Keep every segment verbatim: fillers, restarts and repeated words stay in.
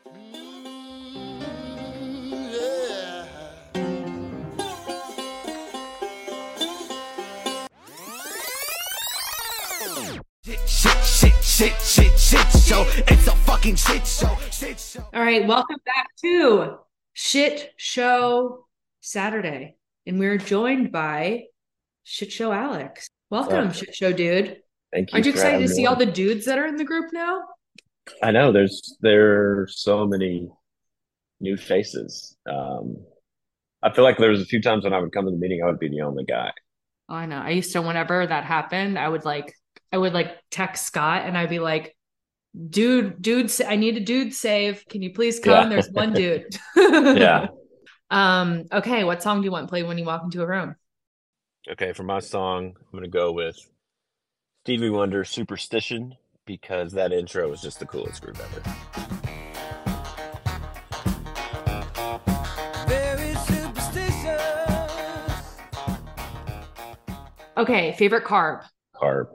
Mm, yeah. Shit, shit, shit, shit, shit show. It's a fucking shit show. Shit show. All right, welcome back to Shit Show Saturday. And we're joined by Shit Show Alex. Uh, Welcome, Shit Show dude. thank you Aren't you for excited having to me see all on. the dudes that are in the group now? I know there's there are so many new faces. Um, I feel like there was a few times when I would come to the meeting, I would be the only guy. Oh, I know. I used to, whenever that happened, I would like, I would like text Scott and I'd be like, dude, dude, sa- I need a dude save. Can you please come? Yeah, There's one dude. yeah. Um, okay, what song do you want played when you walk into a room? Okay, for my song, I'm gonna go with Stevie Wonder "Superstition" because that intro is just the coolest group ever. Very superstitious. Okay, favorite carb. Carb,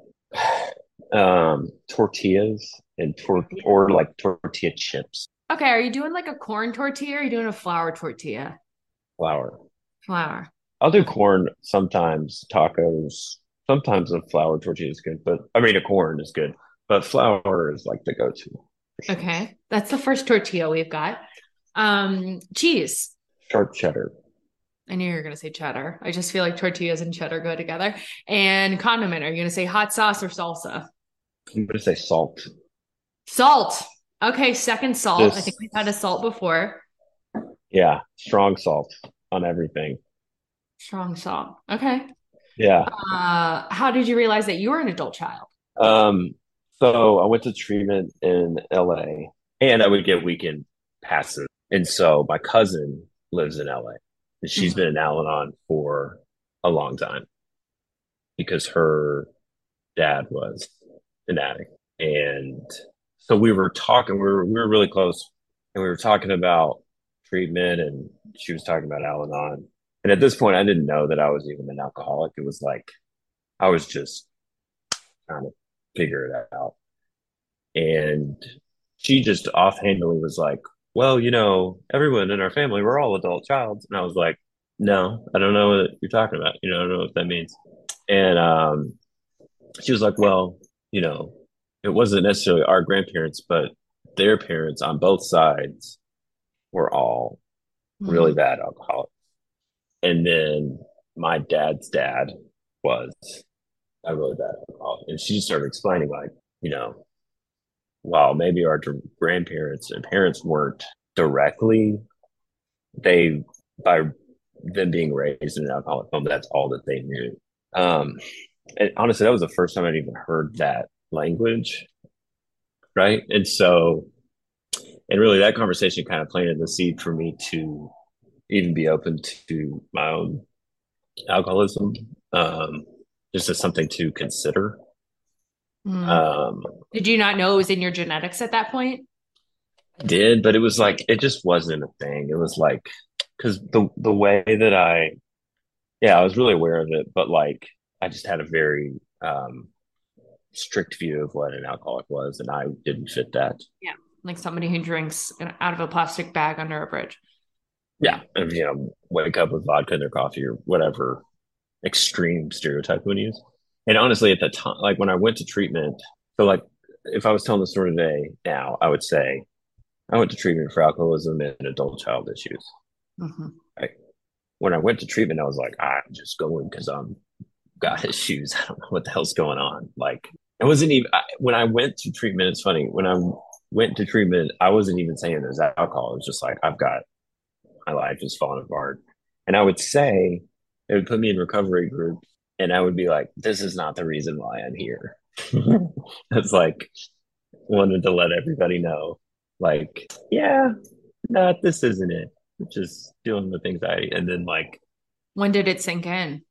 um, tortillas and tor or like tortilla chips, Okay, are you doing like a corn tortilla or are you doing a flour tortilla? flour. Flour. I'll do Okay. corn sometimes, tacos. Sometimes a flour tortilla is good, but I mean a corn is good, but flour is like the go-to. For sure. Okay. That's the first tortilla we've got. Um, cheese. Sharp cheddar. I knew you were gonna say cheddar. I just feel like tortillas and cheddar go together. And condiment. Are you gonna say hot sauce or salsa? I'm gonna say salt. Salt. Okay, second salt. I think Just we've had a salt before. yeah, strong salt on everything. Strong salt. Okay. Yeah. Uh, how did you realize that you were an adult child? Um, so I went to treatment in L A and I would get weekend passes. And so my cousin lives in L A and she's Mhm. been in Al-Anon for a long time because her dad was an addict. And so we were talking, we were, we were really close and we were talking about treatment and she was talking about Al-Anon. And at this point, I didn't know that I was even an alcoholic. It was like, I was just trying to figure it out. And she just offhandedly was like, well, you know, everyone in our family, we're all adult childs. And I was like, no, I don't know what you're talking about. You know, I don't know what that means. And um, she was like, well, you know, it wasn't necessarily our grandparents, but their parents on both sides were all really Mhm. bad alcoholics. And then my dad's dad was a really bad alcoholic. And she started explaining, like, you know, while maybe our grandparents and parents weren't directly, they, by them being raised in an alcoholic home, that's all that they knew. Um, and honestly, that was the first time I'd even heard that language. Right. And so, and really that conversation kind of planted the seed for me to even be open to my own alcoholism, um, just as something to consider. Mm. Um, Did you not know it was in your genetics at that point? I did, but it was like, it just wasn't a thing. It was like, because the, the way that I, yeah, I was really aware of it, but like, I just had a very, um, strict view of what an alcoholic was, and I didn't fit that. Yeah. Like somebody who drinks in- out of a plastic bag under a bridge. Yeah, and, you know, wake up with vodka in their coffee or whatever extreme stereotype we use. And honestly, at the time, like when I went to treatment, so like if I was telling the story today now, I would say I went to treatment for alcoholism and adult child issues. Mhm. Right? When I went to treatment, I was like, I'm just going because I'm got issues. I don't know what the hell's going on. Like, it wasn't even I, when I went to treatment. It's funny when I went to treatment, I wasn't even saying there's alcohol. It was just like I've got my life is falling apart, and I would say it would put me in recovery group, and I would be like, this is not the reason why I'm here. It's like wanted to let everybody know, like, yeah, no, this isn't it. Just dealing with anxiety, and then like When did it sink in?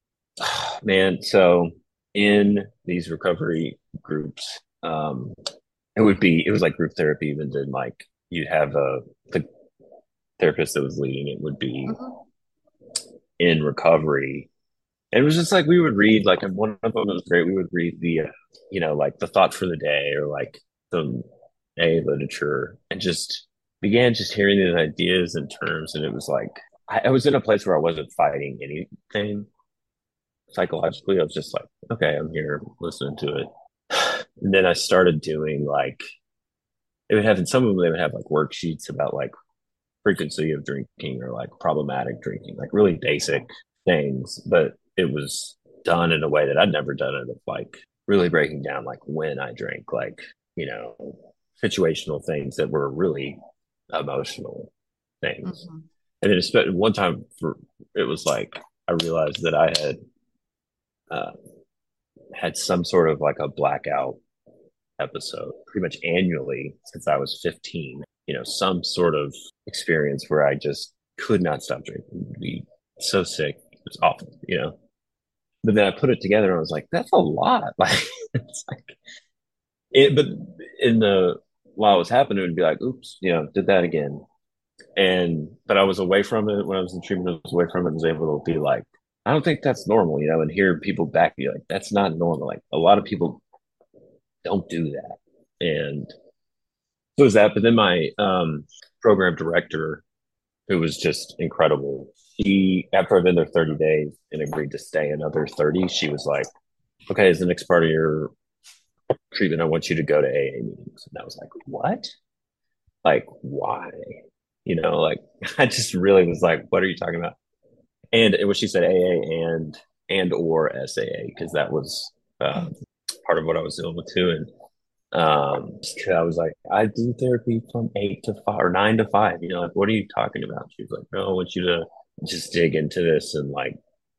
man, so in these recovery groups, um, it would be it was like group therapy, but then like you'd have a the therapist that was leading it would be Mhm. in recovery. And it was just like we would read like and one of them was great. We would read the uh, you know, like the thought for the day or like some A literature and just began just hearing these ideas and terms, and it was like I, I was in a place where I wasn't fighting anything psychologically. I was just like, okay, I'm here listening to it. And then I started doing like they would have in some of them they would have like worksheets about like frequency of drinking or like problematic drinking, like really basic things, but it was done in a way that I'd never done it of like really breaking down like when I drink, like, you know, situational things that were really emotional things. Mhm. And then especially one time for it was like I realized that I had uh, had some sort of like a blackout episode pretty much annually since I was fifteen, you know, some sort of experience where I just could not stop drinking, be so sick. It was awful, you know. But then I put it together and I was like, that's a lot. Like, it's like, it, but in the, while it was happening, it would be like, oops, you know, did that again. And, but I was away from it when I was in treatment, I was away from it and was able to be like, I don't think that's normal, you know, and hear people back me like, that's not normal. Like, a lot of people don't do that. And so it was that. But then my um, program director, who was just incredible, she, after I've been there thirty days and agreed to stay another thirty, she was like, okay, as the next part of your treatment, I want you to go to A A meetings. And I was like, what? Like, why? You know, like, I just really was like, what are you talking about? And it was, she said A A and, and or S A A, because that was uh, part of what I was dealing with too. And um, I was like, I do therapy from eight to five or nine to five. You know, like, what are you talking about? She was like, no, I want you to just dig into this. And like,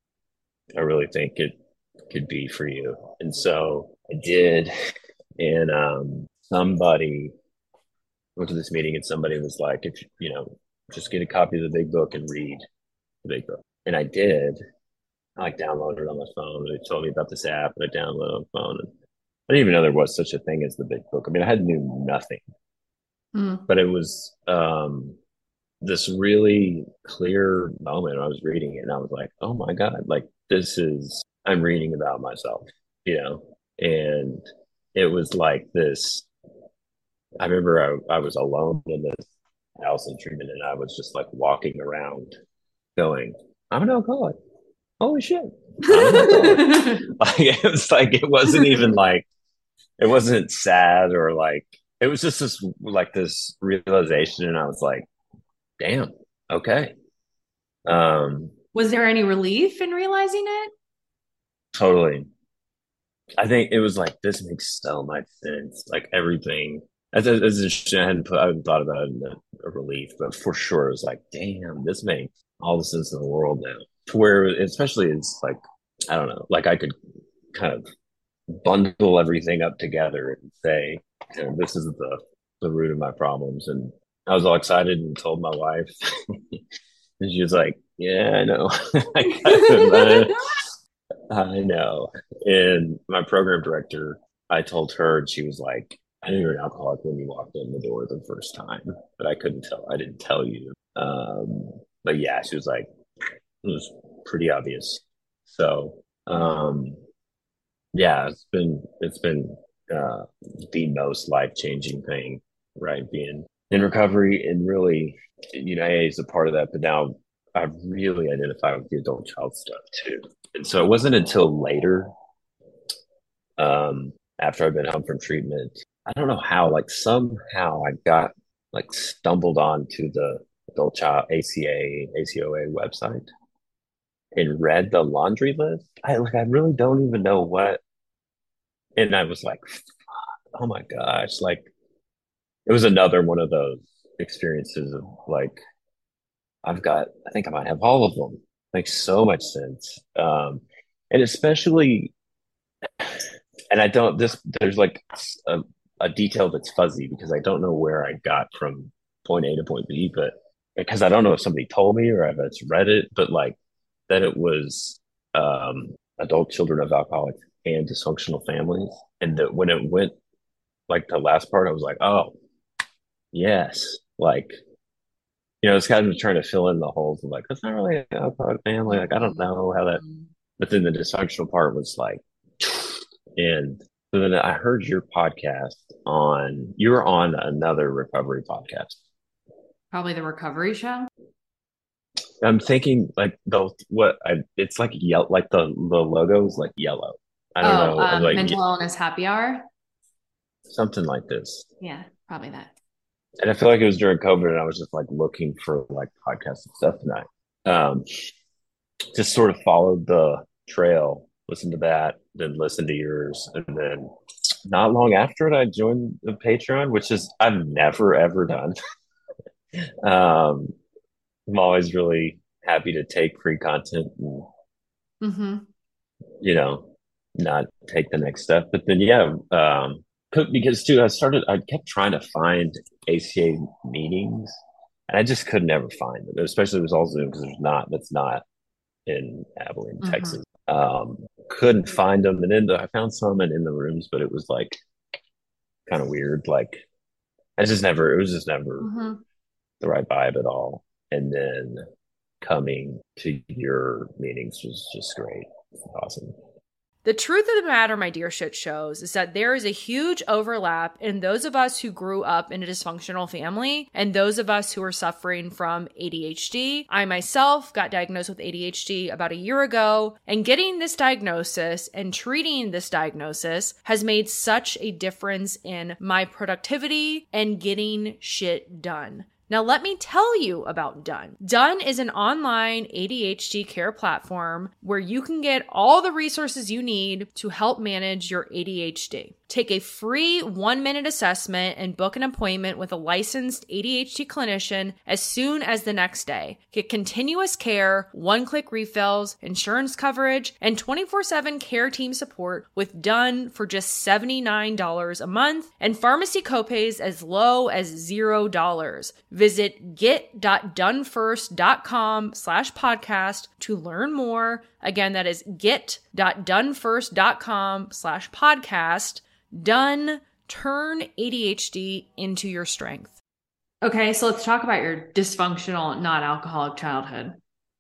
I really think it could be for you. And so I did. And um, somebody went to this meeting and somebody was like, if you know, just get a copy of the big book and read the big book. And I did. I like downloaded it on my phone. They told me about this app and I downloaded it on my phone. And I didn't even know there was such a thing as the big book. I mean, I had knew nothing, Mm. but it was um, this really clear moment. I was reading it and I was like, oh my God, like this is, I'm reading about myself, you know? And it was like this, I remember I, I was alone in this house in treatment and I was just like walking around going, I'm an alcoholic. Holy shit. I'm an alcoholic. Like, it was like, it wasn't even like, it wasn't sad or like, it was just this, like this realization. And I was like, damn, okay. Um, Was there any relief in realizing it? totally. I think it was like, this makes so much sense. Like everything, as, as, as I hadn't put, I hadn't thought about it in a, a relief, but for sure it was like, damn, this makes all the sense in the world now. To where, especially it's like, I don't know, like I could kind of bundle everything up together and say, you know, this is the, the root of my problems. And I was all excited and told my wife, and she was like, yeah, I know. I, I know. And my program director, I told her, and she was like, I knew you were an alcoholic when you walked in the door the first time, but I couldn't tell. I didn't tell you. Um, but yeah, she was like, it was pretty obvious. So, um, yeah, it's been, it's been, uh, the most life-changing thing, right? Being in recovery and really, you know, A A is a part of that, but now I really identify with the adult child stuff too. And so it wasn't until later, um, after I've been home from treatment, I don't know how, like somehow I got like stumbled onto the adult child A C A, A C O A website and read the laundry list. I like, I really don't even know what. And I was like, oh my gosh, like it was another one of those experiences of like, I've got, I think I might have all of them. Makes so much sense. Um, and especially, and I don't, this, there's like a, a detail that's fuzzy because I don't know where I got from point A to point B, but because I don't know if somebody told me or if it's read it, but like that it was um, adult children of alcoholics and dysfunctional families. And that when it went like the last part, I was like, oh, yes. Like, you know, it's kind of trying to fill in the holes of like, that's not really an alcoholic family. Like, I don't know how that, but then the dysfunctional part was like, and so then I heard your podcast on, you were on another recovery podcast. Probably the recovery show. I'm thinking like the what I it's like yellow, like the the logo is like yellow. I don't Oh, know, I'm um, like mental illness happy hour. something like this. Yeah, probably that. And I feel like it was during COVID, and I was just like looking for like podcasts and stuff tonight. Um, just sort of followed the trail, listened to that, then listened to yours, and then not long after it, I joined the Patreon, which is I've never ever done. um, I'm always really happy to take free content and Mm-hmm. you know not take the next step. But then yeah, um, because too, I started. I kept trying to find A C A meetings, and I just could never find them. Especially it was all Zoom because there's not. That's not in Abilene, Mm-hmm. Texas. Um, couldn't find them, and then the, I found some in, in the rooms, but it was like kind of weird. Like I just never. It was just never Mm-hmm. the right vibe at all. And then coming to your meetings was just great. Awesome. The truth of the matter, my dear shit shows, is that there is a huge overlap in those of us who grew up in a dysfunctional family and those of us who are suffering from A D H D. I myself got diagnosed with A D H D about a year ago, and getting this diagnosis and treating this diagnosis has made such a difference in my productivity and getting shit done. Now, let me tell you about Done. Done is an online A D H D care platform where you can get all the resources you need to help manage your A D H D. Take a free one-minute assessment and book an appointment with a licensed A D H D clinician as soon as the next day. Get continuous care, one-click refills, insurance coverage, and twenty-four seven care team support with Done for just seventy-nine dollars a month and pharmacy copays as low as zero dollars. Visit get.donefirst.com slash podcast to learn more. Again, that is get.donefirst.com slash podcast. Done. Turn A D H D into your strength. Okay, so let's talk about your dysfunctional, non-alcoholic childhood.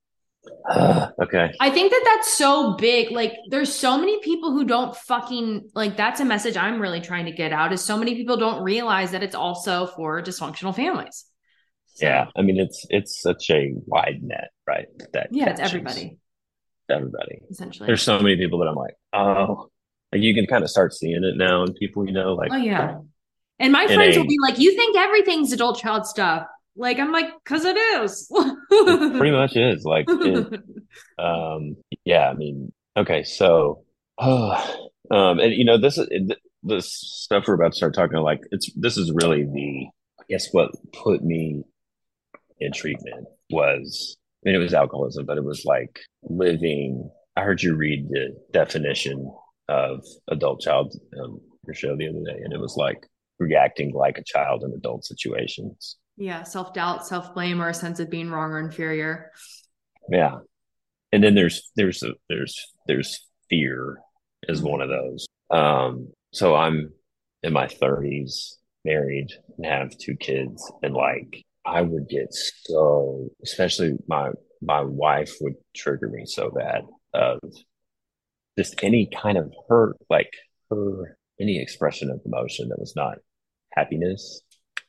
Okay. I think that that's so big. Like, there's so many people who don't fucking, like, that's a message I'm really trying to get out, is so many people don't realize that it's also for dysfunctional families. So, Yeah. I mean, it's it's such a wide net, right? That yeah, it's catches everybody, everybody. essentially. There's so many people that I'm like, oh, like you can kind of start seeing it now in people, you know, like Oh, yeah. And my in friends a will be like, you think everything's adult child stuff. Like, I'm like, because it is. it pretty much is like it, um yeah, I mean, okay, so um and you know this is it, this stuff we're about to start talking, like it's this is really the I guess what put me in treatment was, I mean, it was alcoholism, but it was like living. I heard you read the definition of adult child um, your show the other day, and it was like reacting like a child in adult situations. Yeah, self-doubt, self-blame, or a sense of being wrong or inferior. Yeah, and then there's there's a, there's there's fear is Mm-hmm. one of those. Um, so I'm in my thirties, married, and have two kids, and like I would get so, especially my my wife would trigger me so bad of just any kind of her like her any expression of emotion that was not happiness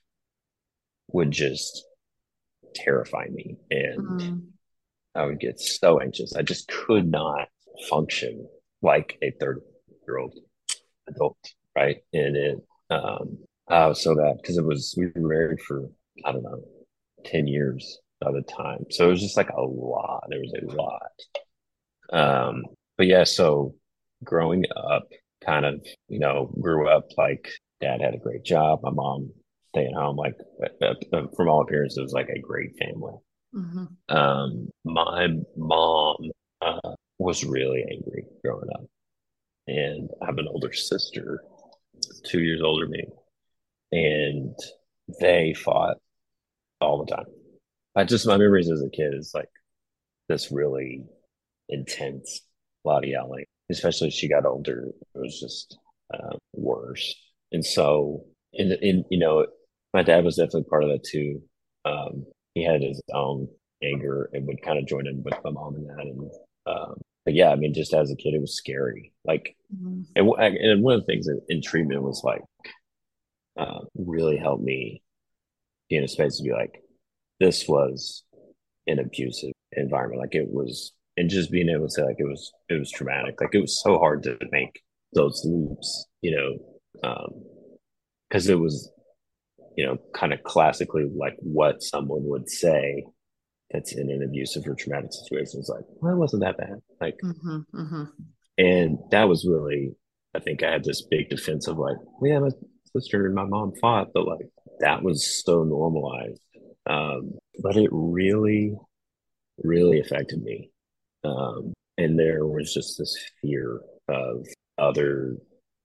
would just terrify me, and Mm-hmm. I would get so anxious. I just could not function like a thirty year old adult, right? And it um I was so bad because it was we were married for I don't know ten years by the time, so it was just like a lot. There was a lot. Um, but yeah, so growing up, kind of, you know, grew up like dad had a great job, my mom staying home. Like uh, uh, from all appearances, it was like a great family. Mm-hmm. Um, my mom uh, was really angry growing up, and I have an older sister, two years older than me, and they fought all the time. I just my memories as a kid is like this really intense, a lot of yelling, especially as she got older. It was just uh, worse. And so, in, in you know, my dad was definitely part of that too. Um, he had his own anger and would kind of join in with my mom in that. And um, but yeah, I mean, just as a kid, it was scary. Like, Mm-hmm. and, and one of the things in, in treatment was like uh, really helped me be in a space to be like, this was an abusive environment. Like it was, and just being able to say like it was, it was traumatic. Like it was so hard to make those loops, you know, um, because it was, you know, kind of classically like what someone would say that's in an abusive or traumatic situation. It's like, well, it wasn't that bad. Like, Mm-hmm, mm-hmm. and that was really, I think I had this big defense of like, well, yeah, my sister and my mom fought, but like that was so normalized. Um, but it really, really affected me. Um, and there was just this fear of other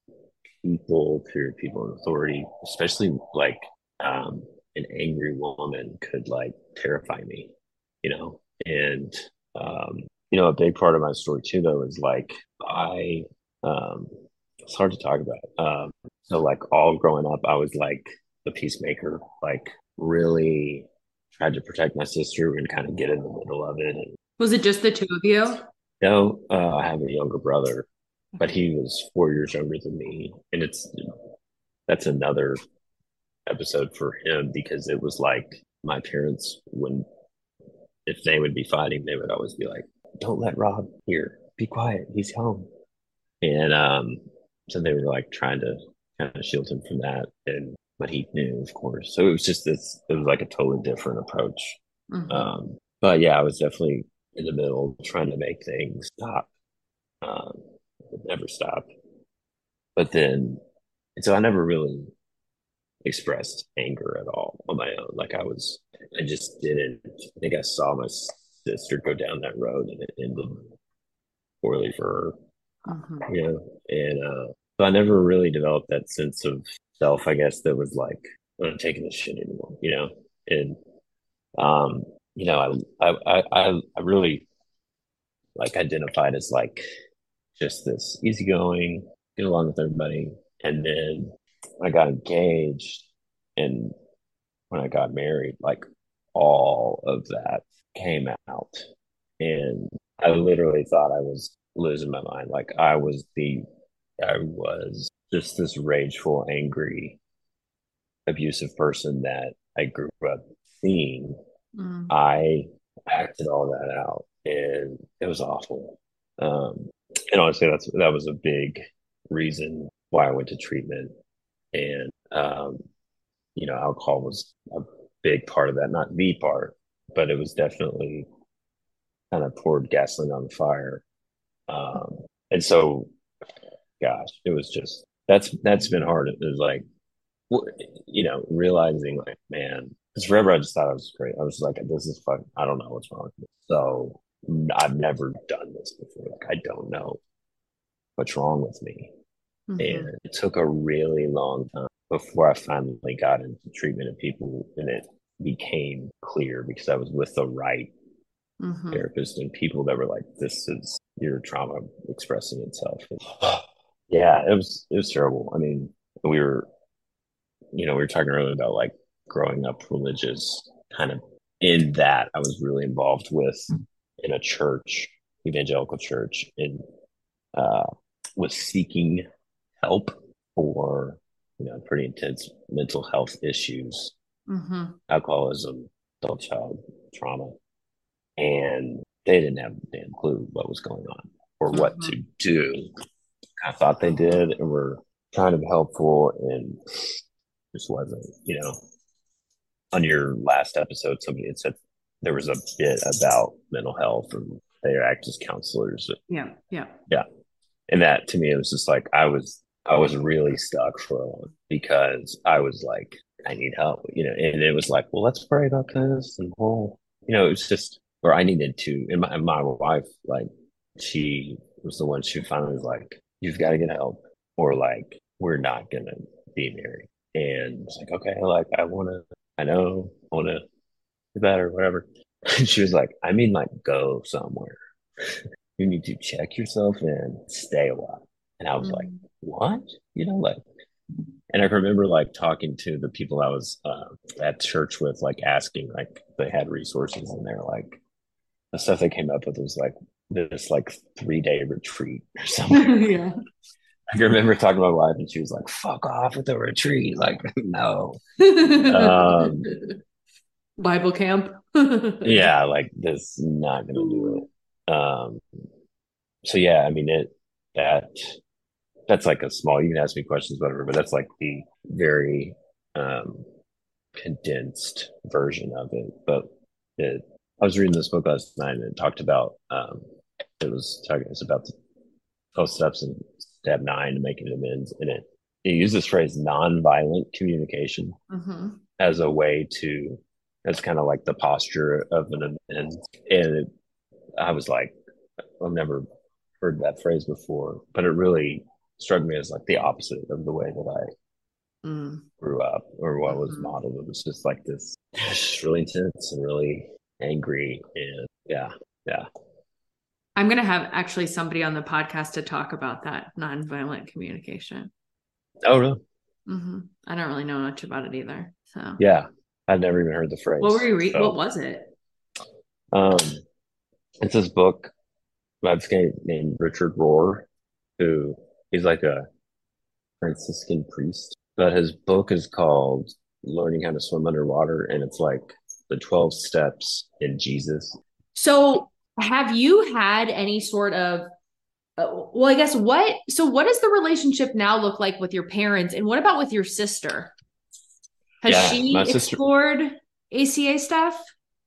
people, fear of people in authority, especially like um, an angry woman could like terrify me, you know? And, um, you know, a big part of my story too, though, is like I, um, it's hard to talk about. Um, so like all growing up, I was like the peacemaker, like really tried to protect my sister and kind of get in the middle of it. And Was it just the two of you? no, uh, I have a younger brother, but he was four years younger than me, and it's that's another episode for him because it was like my parents, when if they would be fighting, they would always be like, "Don't let Rob hear. Be quiet. He's home." And um, so they were like trying to kind of shield him from that, and but he knew, of course. So it was just this. It was like a totally different approach. Mhm. Um, but yeah, I was definitely in the middle trying to make things stop. Um, it never stopped. But then, and so I never really expressed anger at all on my own. Like I was, I just didn't. I think I saw my sister go down that road, and it ended poorly for her. Mhm. You know, and uh, so I never really developed that sense of self, I guess, that was like, I'm not taking this shit anymore, you know? And, um, you know, I, I, I, I really like identified as like just this easygoing, get along with everybody. And then I got engaged, and when I got married, like all of that came out. And I literally thought I was losing my mind. Like I was the, I was just this rageful, angry, abusive person that I grew up seeing. Mm. I acted all that out, and it was awful. Um, and honestly, that's that was a big reason why I went to treatment. And um, you know, alcohol was a big part of that. Not the part, but it was definitely kind of poured gasoline on the fire. Um, and so, gosh, it was just that's that's been hard. It was like, you know, realizing like, man, because forever I just thought I was great. I was like, this is fun. I don't know what's wrong with me. So I've never done this before. Like, I don't know what's wrong with me. Mhm. And it took a really long time before I finally got into treatment and people, and it became clear because I was with the right Mhm. therapist and people that were like, this is your trauma expressing itself. And, yeah, it was, it was terrible. I mean, we were, you know, we were talking earlier about like growing up religious, kind of in that I was really involved with in a church, evangelical church, and uh, was seeking help for, you know, pretty intense mental health issues, Mhm. alcoholism, adult child trauma. And they didn't have a damn clue what was going on or what Mhm. to do. I thought they did and were trying to be helpful, and just wasn't. You know, on your last episode, somebody had said there was a bit about mental health and they act as counselors. Yeah. Yeah. Yeah. And that to me, it was just like, I was, I was really stuck for a while because I was like, I need help, you know, and it was like, well, let's pray about this. And well, you know, it's just, or I needed to, and my, my wife, like, she was the one, she finally was like, you've got to get help or like, we're not going to be married. And it's like, okay, like, I want to, I know, I want to do better, whatever. And she was like, I mean, like, go somewhere. You need to check yourself and stay a while. And I was like, what? You know, like, and I remember like talking to the people I was uh, at church with, like asking, like they had resources, and they're like, the stuff they came up with was like this like three day retreat or something. Yeah. I remember talking to my wife, and she was like, fuck off with the retreat. Like, no. Um, Bible camp. Yeah, like this is not gonna do it. Um, so yeah, I mean it that that's like a small, you can ask me questions, whatever, but that's like the very um condensed version of it. But it I was reading this book last night and it talked about um it was talking it's about the twelve steps in step nine to making amends, and it it used this phrase nonviolent communication hmm as a way to as kind of like the posture of an amends. And it, I was like, I've never heard that phrase before, but it really struck me as like the opposite of the way that I mm grew up or what was Mhm. modeled. It was just like this, just really intense and really angry. And yeah, yeah. I'm going to have actually somebody on the podcast to talk about that nonviolent communication. Oh, really? hmm I don't really know much about it either. So, Yeah. I'd never even heard the phrase. what were you reading? So, What was it? um, it's this book by this guy named Richard Rohr, who he's like a Franciscan priest, but his book is called Learning How to Swim Underwater, and it's like the twelve steps in Jesus. So, have you had any sort of, uh, well, I guess what, so what does the relationship now look like with your parents? And what about with your sister? Has Yeah, she my sister, explored A C A stuff?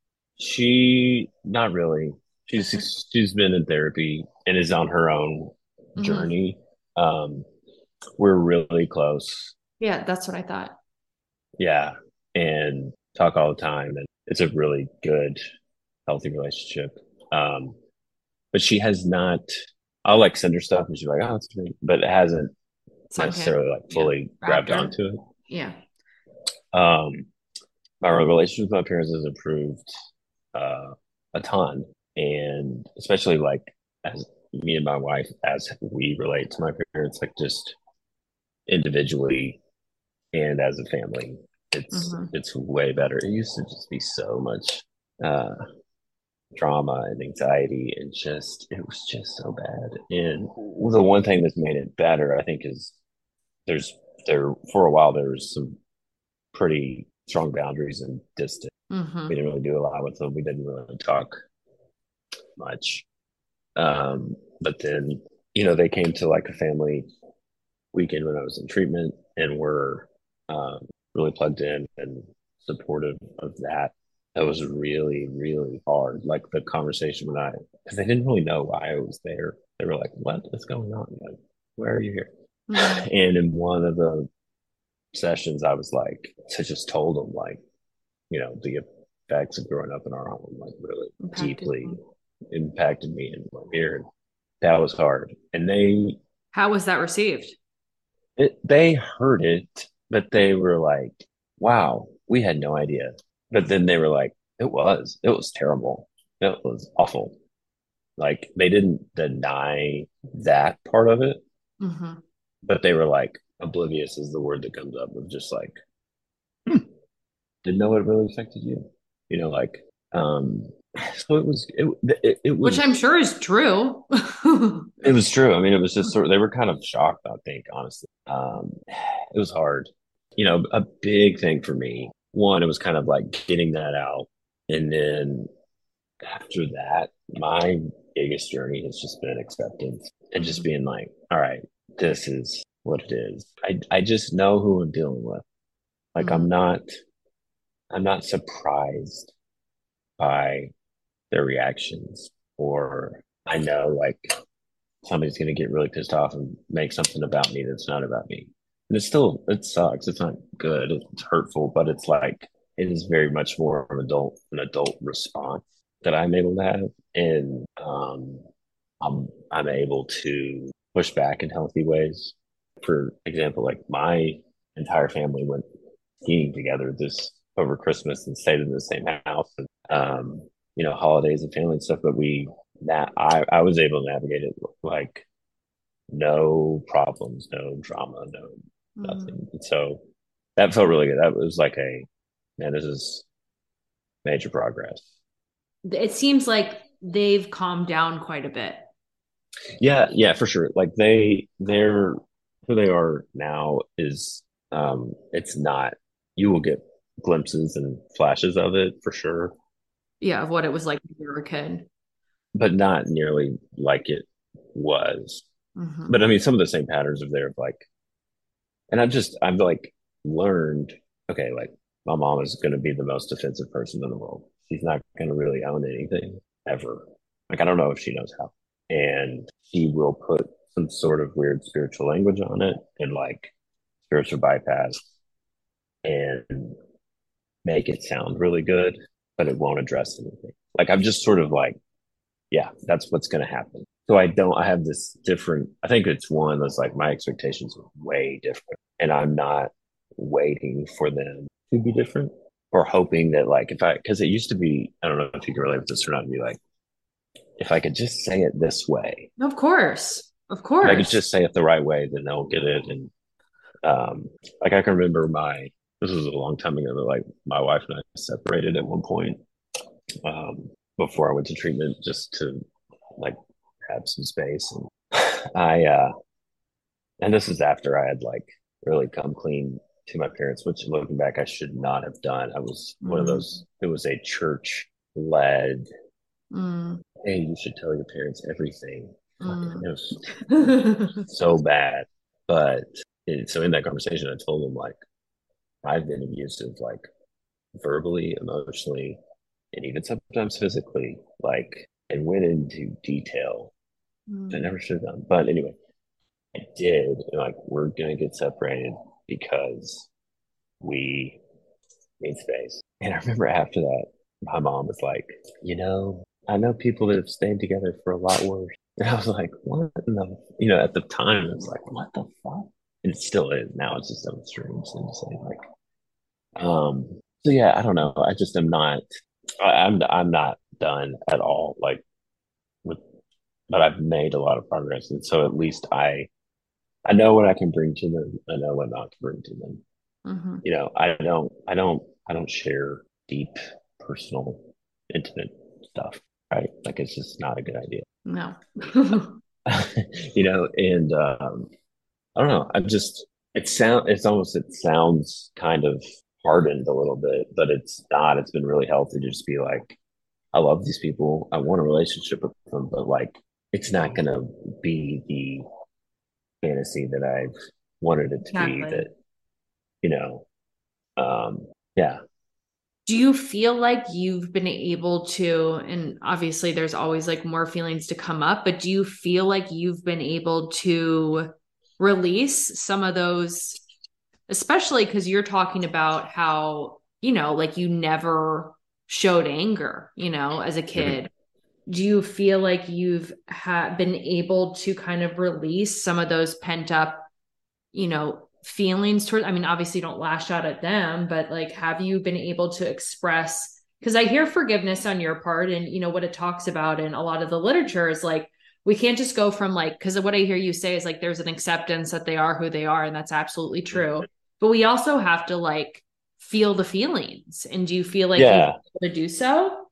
she not really. She's she's been in therapy and is on her own Mhm. journey. Um, we're really close. Yeah, that's what I thought. Yeah, and talk all the time, and it's a really good, healthy relationship. Um, but she has not. I'll like send her stuff, and she's like, "Oh, it's great," but it hasn't Sunk in. necessarily like Yeah. fully grabbed Wrapped her. onto it. Yeah. Um, my relationship with my parents has improved uh, a ton, and especially like as me and my wife, as we relate to my parents, like just individually and as a family, it's Mhm. it's way better. It used to just be so much uh, drama and anxiety, and just it was just so bad. And the one thing that's made it better, I think, is there's there for a while there was some pretty strong boundaries and distance. Mhm. We didn't really do a lot with them. We didn't really talk much. Um, but then, you know, they came to like a family weekend when I was in treatment and were um, really plugged in and supportive of that. That was really, really hard. Like the conversation when I, because they didn't really know why I was there. They were like, "What is going on? Like, why are you here?" Mhm. And in one of the sessions, I was like, I just told them, like, you know, the effects of growing up in our home, like, really Impacted deeply you. impacted me and my here. That was hard. And they, How was that received? it, they heard it, but they were like, wow, we had no idea. But then they were like, it was, it was terrible. It was awful. Like they didn't deny that part of it, hmm but they were like, oblivious is the word that comes up of just like, hmm, didn't know it really affected you. You know, like, um, so it was, it, it, it was, Which I'm sure is true. it was true. I mean, it was just sort of, they were kind of shocked, I think, honestly. Um, it was hard. You know, a big thing for me, one, it was kind of like getting that out. And then after that, my biggest journey has just been acceptance and just being like, all right, this is what it is. I, I just know who I'm dealing with. Like, Mhm. I'm not, I'm not surprised by their reactions, or I know like somebody's going to get really pissed off and make something about me that's not about me. And it's still, it sucks. It's not good. It's hurtful, but it's like, it is very much more of an adult, an adult response that I'm able to have. And, um, I'm, I'm able to push back in healthy ways. For example, like my entire family went skiing together this over Christmas and stayed in the same house. And, um, you know, holidays and family and stuff, but we, that I, I was able to navigate it like no problems, no drama, no nothing. And so that felt really good. That was like a, man, this is major progress. It seems like they've calmed down quite a bit. Yeah, yeah, for sure. Like they, they're who they are now is, um, it's not, you will get glimpses and flashes of it for sure, Yeah, of what it was like when you were a kid. but not nearly like it was. Mhm. But I mean, some of the same patterns are there of like, and I've just, I've like learned, okay, like my mom is going to be the most defensive person in the world. She's not going to really own anything ever. Like, I don't know if she knows how. And she will put some sort of weird spiritual language on it and like spiritual bypass and make it sound really good, but it won't address anything. Like, I'm just sort of like, yeah, that's what's going to happen. So I don't, I have this different, I think it's one that's like my expectations are way different. And I'm not waiting for them to be different or hoping that, like, if I, because it used to be, I don't know if you can relate with this or not, to be like, if I could just say it this way, Of course. Of if course. I could just say it the right way, then they'll get it. And um, like, I can remember my, this was a long time ago, but like my wife and I separated at one point um, before I went to treatment just to like have some space. And I, uh, and this is after I had like really come clean to my parents, which looking back, I should not have done. I was one of Mm. those, it was a church led, Mm. hey, you should tell your parents everything. Mm. It was so bad. But it, so in that conversation, I told them like, I've been abusive, like verbally, emotionally, and even sometimes physically, like, and went into detail. I Mm. never should have done. But anyway, I did. And like, we're going to get separated because we need space. And I remember after that, my mom was like, you know, I know people that have stayed together for a lot worse. And I was like, what in the, you know, at the time, it was like, what the fuck? And it still is. Now it's just so strange thing to say. Like, um, so yeah, I don't know. I just am not, I, I'm, I'm not done at all. Like, with, but I've made a lot of progress. And so at least I, I know what I can bring to them. I know what not to bring to them. Mhm. You know, I don't, I don't, I don't share deep, personal, intimate stuff, right? Like it's just not a good idea, No. you know. And um, I don't know. I'm just, it sound, it's almost, it sounds kind of hardened a little bit, but it's not. It's been really healthy to just be like, I love these people. I want a relationship with them, but like, it's not going to be the fantasy that I've wanted it to Exactly. be. That, you know, um, yeah. Do you feel like you've been able to, and obviously there's always like more feelings to come up, but do you feel like you've been able to release some of those, especially because you're talking about how, you know, like you never showed anger, you know, as a kid. Do you feel like you've ha- been able to kind of release some of those pent up, you know, feelings towards, I mean, obviously don't lash out at them, but like, have you been able to express, because I hear forgiveness on your part and, you know, what it talks about in a lot of the literature is like, we can't just go from like, because what I hear you say is like, there's an acceptance that they are who they are. And that's absolutely true. But we also have to like feel the feelings. And do you feel like Yeah. you're able to do so?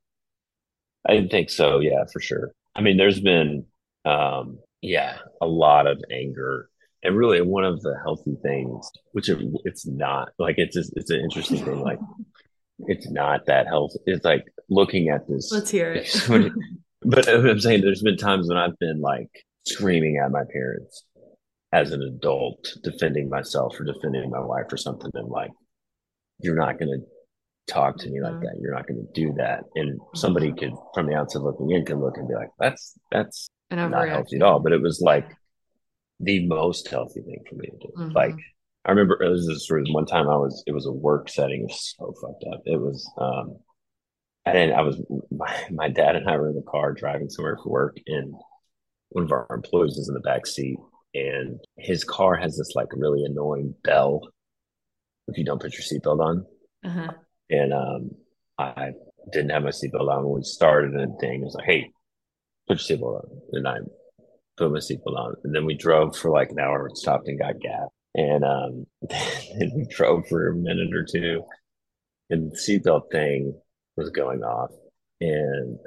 I think so. Yeah, for sure. I mean, there's been, um, yeah, a lot of anger. And really, one of the healthy things, which it, it's not like it's just, it's an interesting thing. Like it's not that healthy. It's like looking at this. Let's hear it. But I'm saying there's been times when I've been like screaming at my parents as an adult, defending myself or defending my wife or something, and like, you're not going to talk to me like that. You're not going to do that. And somebody could, from the outside looking in, could look and be like, that's that's An not overreaction. healthy at all. But it was like the most healthy thing for me to do. Mhm. Like I remember it was this was one time I was it was a work setting. It was so fucked up. It was um I didn't I was my, my dad and I were in the car driving somewhere for work, and one of our employees was in the back seat, and his car has this like really annoying bell if you don't put your seatbelt on. Uh-huh. And um I didn't have my seatbelt on when we started, and thing it was like, hey, put your seatbelt on. And I put my seatbelt on. And then we drove for like an hour, stopped and got gas. And um, then we drove for a minute or two, and the seatbelt thing was going off. And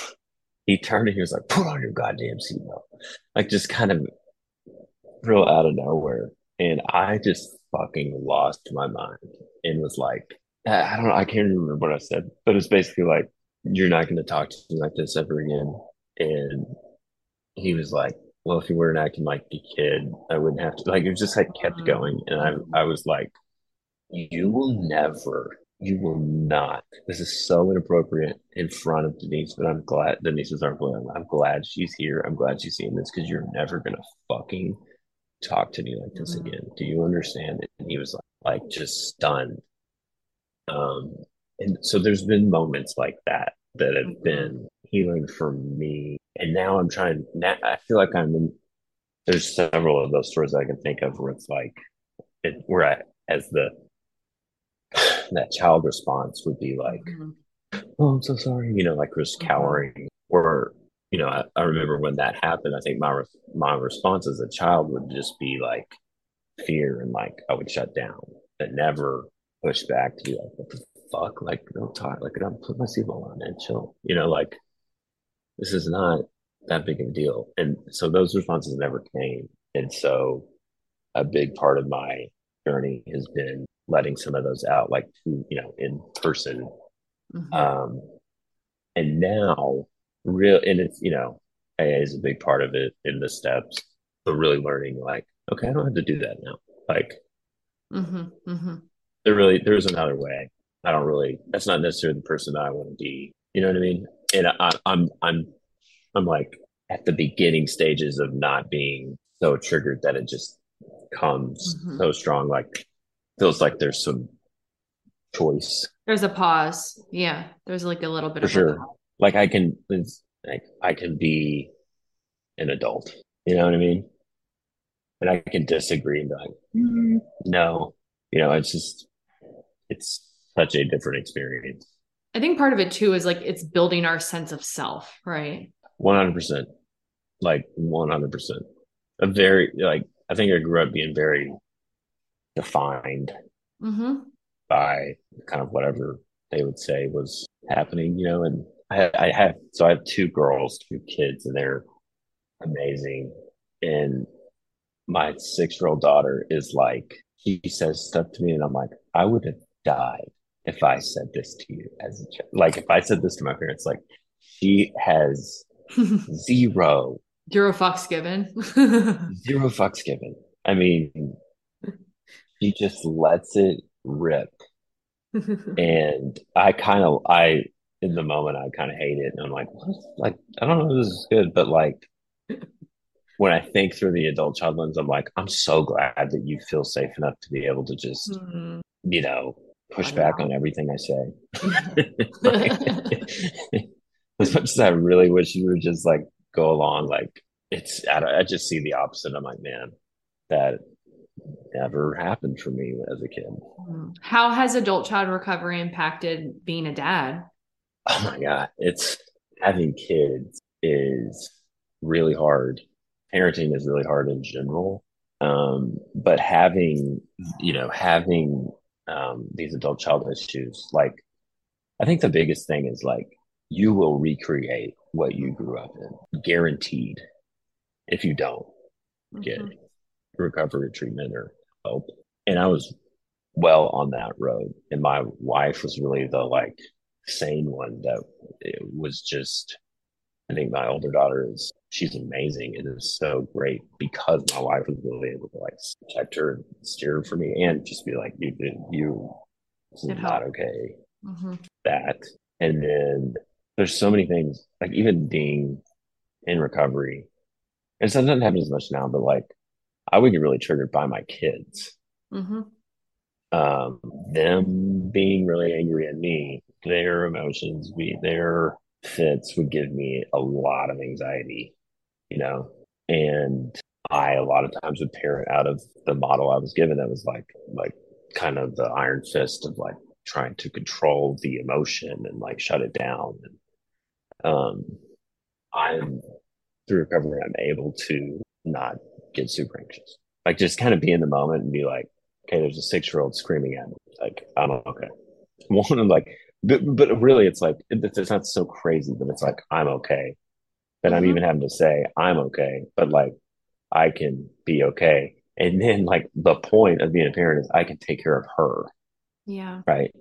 he turned and he was like, put on your goddamn seatbelt. Like just kind of real out of nowhere. And I just fucking lost my mind and was like, I, I don't know. I can't remember what I said, but it's basically like, you're not going to talk to me like this ever again. And he was like, well, if you weren't acting like a kid, I wouldn't have to. Like, it just like kept going. And I, I was like, you will never, you will not. This is so inappropriate in front of Denise, but I'm glad Denise is our plan. I'm glad she's here. I'm glad she's seeing this because you're never going to fucking talk to me like this Mhm. again. Do you understand it? And he was like, like just stunned. Um, and so there's been moments like that that have Mhm. been healing for me. And now I'm trying, now I feel like I'm in, there's several of those stories I can think of where it's like, it, where I, as the, that child response would be like, Mhm. oh, I'm so sorry, you know, like just Mhm. cowering. Or, you know, I, I remember when that happened, I think my, re- my response as a child would just be like fear and like I would shut down, but never push back to be like, what the fuck? Like, don't talk, like, I'm put my seatbelt on and chill, you know, like, this is not that big a deal. And so those responses never came. And so a big part of my journey has been letting some of those out, like, you know, in person. Mhm. Um, and now, real, and it's, you know, A A is a big part of it in the steps, but really learning, like, okay, I don't have to do that now. Like, Mhm. Mhm. there really, there's another way. I don't really, that's not necessarily the person that I want to be. You know what I mean? And I, I'm, I'm, I'm like at the beginning stages of not being so triggered that it just comes Mhm. so strong. Like, feels like there's some choice There's a pause. Yeah, there's like a little bit for of a sure. pause. Like, I can, it's like, I can be an adult. You know what I mean? And I can disagree and be like, "Mm, no, you know, it's just, it's such a different experience. I think part of it too is like it's building our sense of self, right? one hundred percent. Like, one hundred percent. A very, like, I think I grew up being very defined Mm-hmm. by kind of whatever they would say was happening, you know. And I, I have, so I have two girls, two kids, and they're amazing. And my six year old daughter is like, she says stuff to me, and I'm like, I would have died if I said this to you as a child. Like, if I said this to my parents, like, she has zero, Zero fucks given. zero fucks given. I mean, she just lets it rip. And I kind of, I, in the moment, I kind of hate it. And I'm like, what? Like, I don't know if this is good, but like, when I think through the adult child lens, I'm like, I'm so glad that you feel safe enough to be able to just, Mhm. you know, push Let it back out. on everything I Yeah. say. Like, as much as I really wish you would just like go along, like, it's, I, don't- I just see the opposite. I'm like, man, that never happened for me as a kid. How has adult child recovery impacted being a dad? Oh my God. It's having kids is really hard. Parenting is really hard in general. Um, but having, you know, having um, these adult child issues, like, I think the biggest thing is like, you will recreate what you grew up in, guaranteed, if you don't get Mhm. recovery treatment or help. And I was well on that road. And my wife was really the like sane one that it was just, I think my older daughter is, she's amazing. It is so great because my wife was really able to like protect her and steer her for me and just be like, you, you, this is It not helped. okay. Mhm. That. And then there's so many things, like even being in recovery, and so it doesn't happen as much now, but like I would get really triggered by my kids. Mhm. Um, them being really angry at me, their emotions, be their fits would give me a lot of anxiety, you know. And I a lot of times would parent out of the model I was given that was like like kind of the iron fist of like trying to control the emotion and like shut it down. And um I'm through recovery, I'm able to not get super anxious. Like just kind of be in the moment and be like, okay, there's a six year old screaming at me. Like, I'm okay. One of like, but, but really, it's like, it's, it's not so crazy, but it's like, I'm okay. That I'm even Mhm. having to say, I'm okay, but like, I can be okay. And then, like, the point of being a parent is I can take care of her, Yeah. right?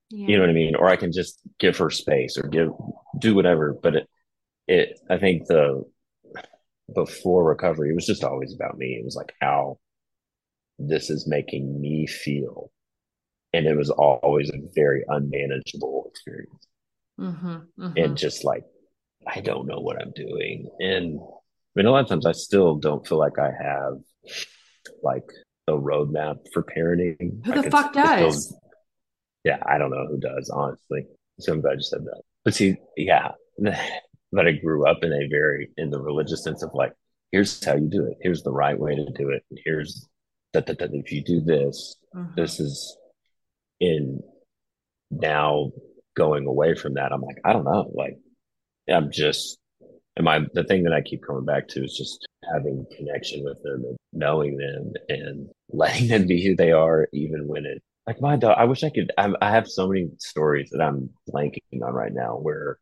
Yeah. You know what I mean? Or I can just give her space or give do whatever. But it, it I think the before recovery, it was just always about me. It was like how this is making me feel. And it was always a very unmanageable experience. Mm-hmm, mm-hmm. And just like, I don't know what I'm doing. And I mean, a lot of times I still don't feel like I have like a roadmap for parenting. Who Like the it's, fuck it does? feels, yeah, I don't know who does, honestly. So I'm glad you said that. But see, yeah, but I grew up in a very, in the religious sense of like, here's how you do it. Here's the right way to do it. And here's that, that, that if you do this, Mhm. this is in now going away from that. I'm like, I don't know. Like, I'm just, am I, the thing that I keep coming back to is just having connection with them and knowing them and letting them be who they are, even when it, like my dog, I wish I could, I, I have so many stories that I'm blanking on right now where,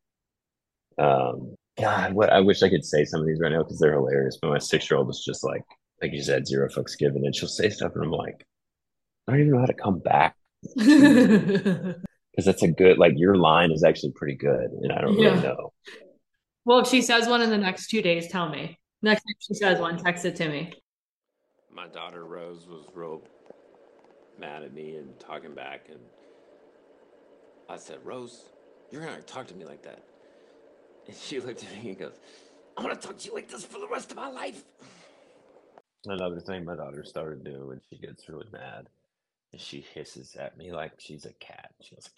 um, God, what I wish I could say some of these right now because they're hilarious. But my six year old is just like, like you said, zero fucks given. And she'll say stuff and I'm like, I don't even know how to come back. Because that's a good, like your line is actually pretty good. And I don't Yeah. really know. Well, if she says one in the next two days, tell me. Next time she says one, text it to me. My daughter Rose was real mad at me and talking back. And I said, Rose, you're going to talk to me like that. And she looked at me and goes, I'm going to talk to you like this for the rest of my life. Another thing my daughter started doing when she gets really mad is she hisses at me like she's a cat. She goes,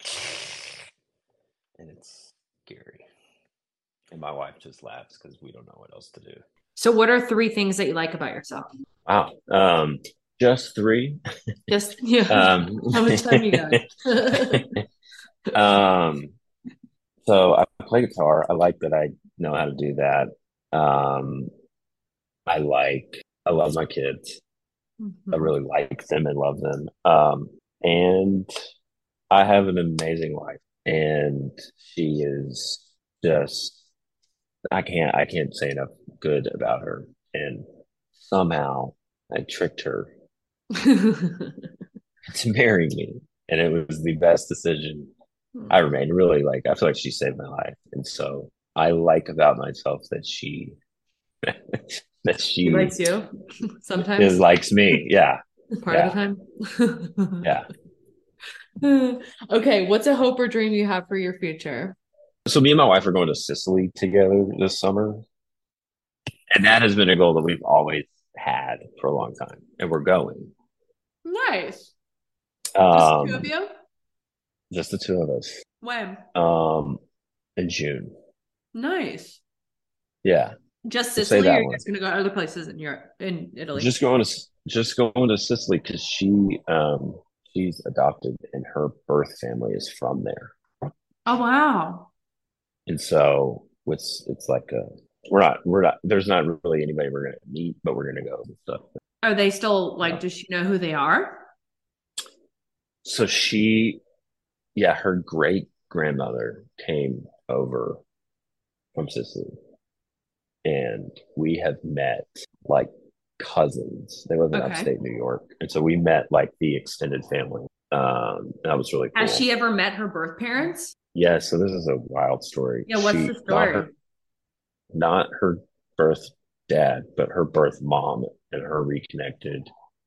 and it's scary. And my wife just laughs because we don't know what else to do. So what are three things that you like about yourself? Wow. Um, just three. Just, yeah. um, How much time you got? um, so I play guitar. I like that I know how to do that. Um, I like, I love my kids. Mhm. I really like them and love them. Um, and I have an amazing wife, and she is just, I can't, I can't say enough good about her. And somehow I tricked her to marry me, and it was the best decision I remain. Really, like I feel like she saved my life, and so I like about myself that she that she She likes you sometimes. is likes me. Yeah, Part yeah. of the time. yeah. Okay, what's a hope or dream you have for your future? So me and my wife are going to Sicily together this summer, and that has been a goal that we've always had for a long time, and we're going. Nice. Um, Just the two of you? Just the two of us. When? Um, in June. Nice. Yeah. Just We'll say Sicily, that or are you one. guys gonna go other places in Europe, in Italy? Just going to just going to Sicily because she um she's adopted and her birth family is from there, Oh wow. and so it's it's like a we're not we're not there's not really anybody we're gonna meet, but we're gonna go and stuff. Are they still like? Yeah. Does she know who they are? So she, yeah, her great grandmother came over from Sicily, and we have met like cousins. They live in Okay. upstate New York, and so we met like the extended family. Um, that was really cool. Has she ever met her birth parents? Yeah, so this is a wild story. Yeah, what's She- the Not story? her, not her birth dad, but her birth mom and her reconnected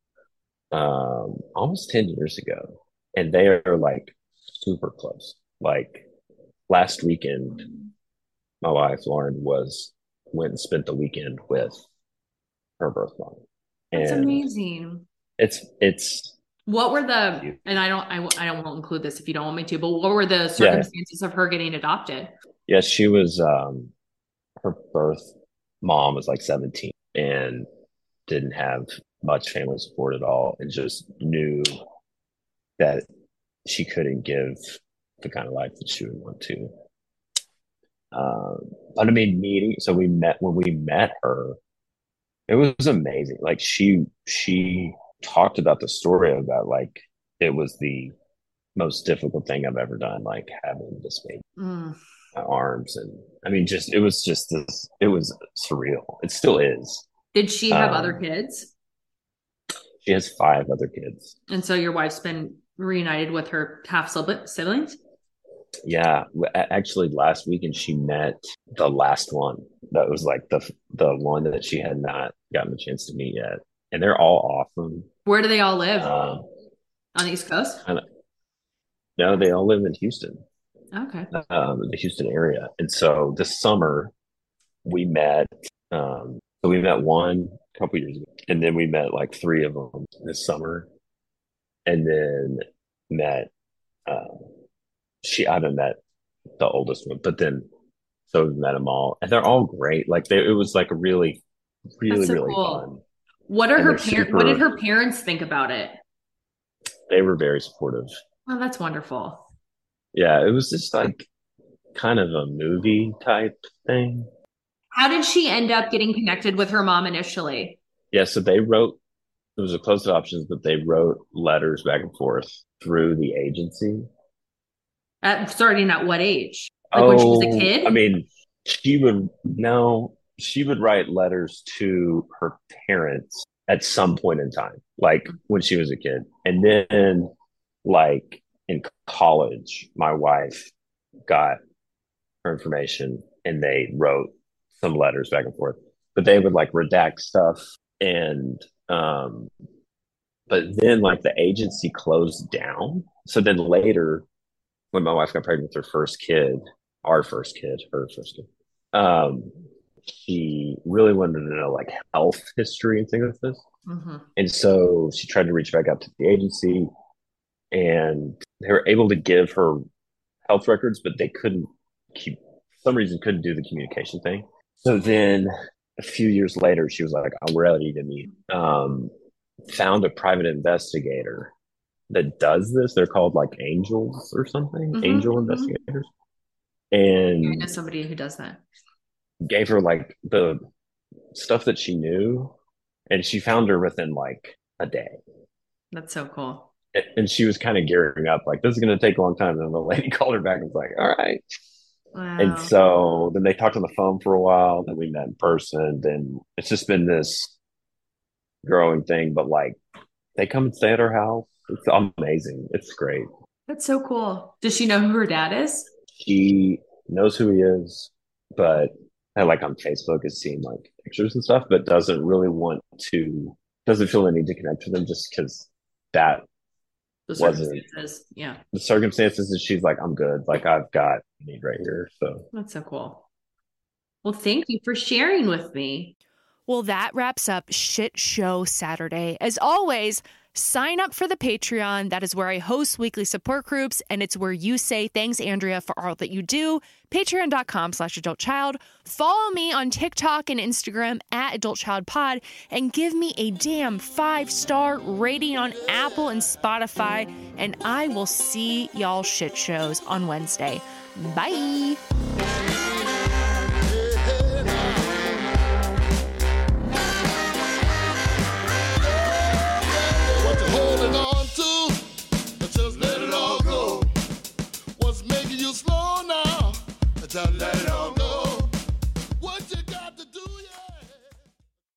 um almost ten years ago. And they are like super close. Like last weekend, my wife Lauren was went and spent the weekend with her birth mom. That's And amazing. it's it's What were the? And I don't. I, won't- I don't won't include this if you don't want me to. But what were the circumstances of her getting adopted? yeah, she was um her birth mom was like seventeen and didn't have much family support at all and just knew that she couldn't give the kind of life that she would want to. Um, but I mean, meeting, so we met when we met her, it was amazing. Like she she talked about the story about like it was the most difficult thing I've ever done, like having this baby Mm. in my arms. And I mean, just it was just this, it was surreal. It still is. Did she have Um, other kids? She has five other kids. And so your wife's been reunited with her half siblings? Yeah, actually, last weekend she met the last one. That was like the the one that she had not gotten a chance to meet yet, and they're all awesome. Where do they all live? Um, On the East Coast? No, they all live in Houston. Okay. Um, the Houston area, and so this summer we met. Um, so we met one a couple years ago, and then we met like three of them this summer, and then met. Uh, she I haven't met the oldest one, but then so we met them all, and they're all great. Like they, it was like a really, really, so really cool. fun. What are And her they're parents? super- What did her parents think about it? They were very supportive. Oh, that's wonderful. Yeah, it was just like kind of a movie type thing. How did she end up getting connected with her mom initially? Yeah, so they wrote. It was a closed options, but they wrote letters back and forth through the agency. At starting at what age? Like when she was a kid? I mean, she would no, she would write letters to her parents at some point in time, like when she was a kid. And then like in college, my wife got her information and they wrote some letters back and forth. But they would like redact stuff and um but then like the agency closed down. So then later when my wife got pregnant with her first kid, our first kid, her first kid, um, she really wanted to know like health history and things like this. Mm-hmm. And so she tried to reach back out to the agency and they were able to give her health records, but they couldn't keep, for some reason, couldn't do the communication thing. So then a few years later, she was like, I'm ready to meet. Um, found a private investigator that does this. They're called like angels or something, mm-hmm, angel mm-hmm. investigators. And I know somebody who does that. Gave her like the stuff that she knew, and she found her within like a day. That's so cool. And she was kind of gearing up, like, this is going to take a long time. And the lady called her back and was like, all right. Wow. And so then they talked on the phone for a while, then we met in person. Then it's just been this growing thing, but like they come and stay at our house. It's amazing. It's great. That's so cool. Does she know who her dad is? She knows who he is, but I like on Facebook has seen like pictures and stuff, but doesn't really want to, doesn't feel the need to connect with him just because that The wasn't circumstances. Yeah. the circumstances. And she's like, I'm good. Like I've got need right here. So That's so cool. Well, thank you for sharing with me. Well, that wraps up Shit Show Saturday. As always, sign up for the Patreon. That is where I host weekly support groups, and it's where you say thanks, Andrea, for all that you do. Patreon.com slash adult child. Follow me on TikTok and Instagram at Adult Child Pod, and give me a damn five-star rating on Apple and Spotify, and I will see y'all shit shows on Wednesday. Bye. What you holding on to? Just let it all go. What's making you slow now? Just let it